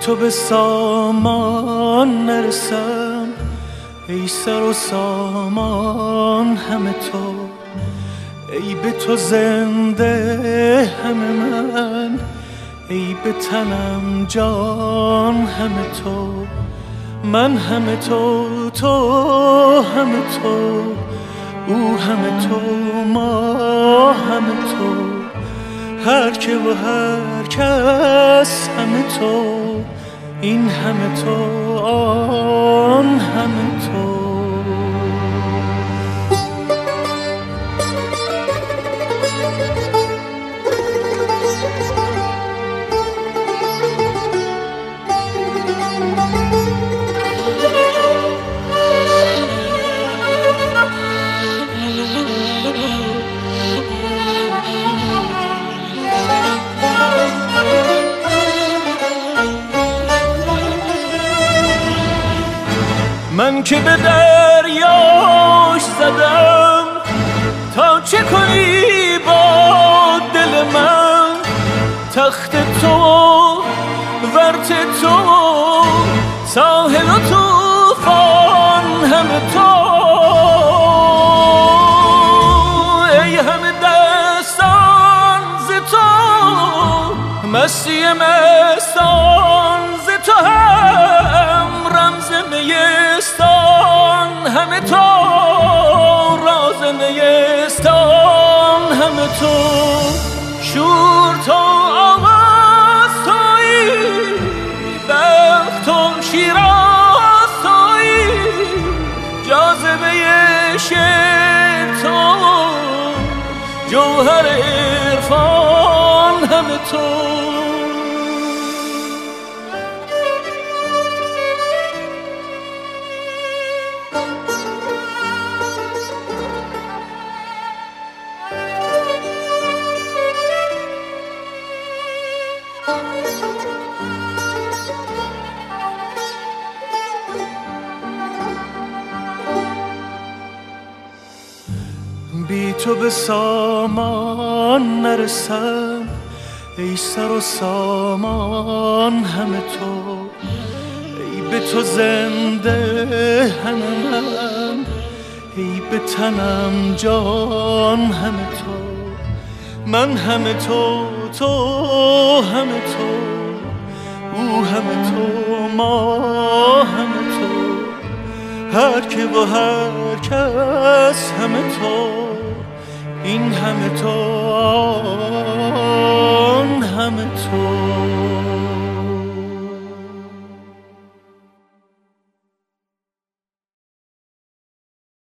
تو به سامان نرسم، ای سر و سامان همه تو، ای به تو زنده همه من، ای به تنم جان همه تو، من همه تو، تو همه تو، او همه تو، ما همه تو، هر که و هر کس همه تو، این همه تو، آن همه تو. من که به دریاش زدم تا چه کنی با دل من، تخت تو ورت تو ساحل و طوفان همه تو، ای همه دستان ز تو، مستی مستان ز تو، هم رمز نیستان همه تو، راز نیستان همه تو، شور تو آواز تویی، بخت و شیراز تویی، جاذبه شعر تو، جوهر عرفان همه تو. بی تو به سامان نرسم، ای سر و سامان همه تو، ای به تو زنده همه من، ای به تنم جان همه تو، من همه تو، تو همه تو، او همه تو، ما همه تو، هر که و هر کس همه تو، این همه تو.